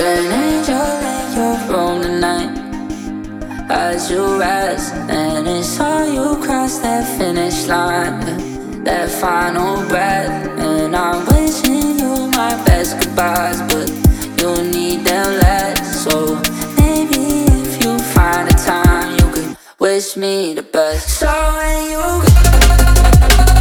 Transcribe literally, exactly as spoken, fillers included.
an angel in your room tonight. As you rest, and it's all you cross that finish line, that final breath. And I'm wishing you my best goodbyes, but you need them less. So maybe if you find a time, you could wish me the best. So when you go